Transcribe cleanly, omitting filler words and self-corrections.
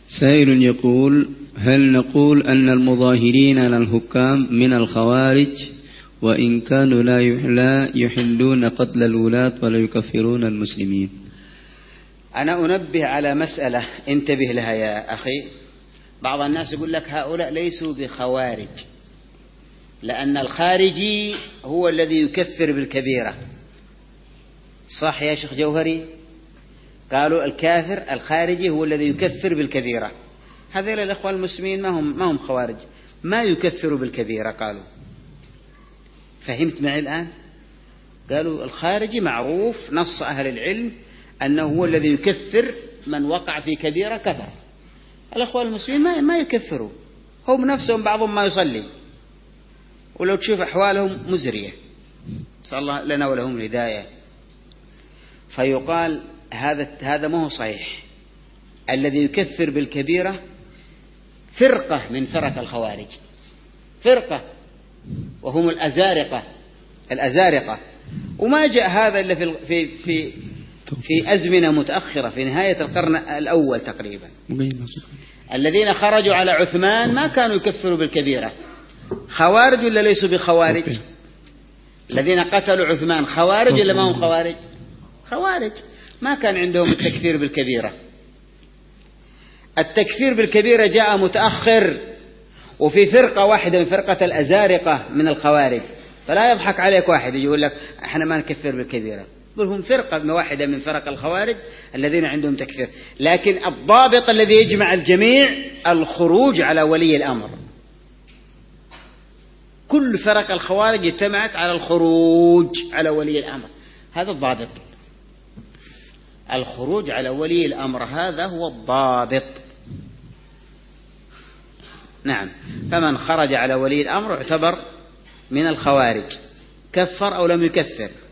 سائل يقول: هل نقول أن المظاهرين على الحكام من الخوارج وإن كانوا لا يحلون قتل الولاة ولا يكفرون المسلمين؟ أنا أنبه على مسألة انتبه لها يا أخي. بعض الناس يقول لك هؤلاء ليسوا بخوارج لأن الخارجي هو الذي يكفر بالكبيرة. صح يا شيخ جوهري؟ قالوا الكافر الخارجي هو الذي يكفر بالكبيرة. هذول الأخوة المسلمين ما هم خوارج، ما يكفروا بالكبيرة. قالوا فهمت معي الآن؟ قالوا الخارجي معروف نص أهل العلم أنه هو الذي يكفر من وقع في كبيرة كفر. الأخوة المسلمين ما يكفروا، هم نفسهم بعضهم ما يصلي، ولو تشوف أحوالهم مزرية، نسأل الله لنا ولهم الهداية. فيقال هذا ما هو صحيح. الذي يكفر بالكبيرة فرقة من فرق الخوارج، فرقة، وهم الأزارقة. وما جاء هذا إلا في أزمنة متأخرة في نهاية القرن الأول تقريبا. الذين خرجوا على عثمان ما كانوا يكفروا بالكبيرة. خوارج ولا ليسوا بخوارج؟ الذين قتلوا عثمان خوارج ولا ما هم خوارج؟ خوارج، ما كان عندهم التكفير بالكبيرة. التكفير بالكبيرة جاء متأخر، وفي فرقة واحدة من فرقة الأزارقة من الخوارج. فلا يضحك عليك واحد يقول لك احنا ما نكفر بالكبيرة، يقول هم فرقة واحدة من فرق الخوارج الذين عندهم تكفير. لكن الضابط الذي يجمع الجميع الخروج على ولي الأمر. كل فرق الخوارج اجتمعت على الخروج على ولي الأمر، هذا الضابط. الخروج على ولي الأمر هذا هو الضابط. نعم، فمن خرج على ولي الأمر اعتبر من الخوارج، كفر أو لم يكفر.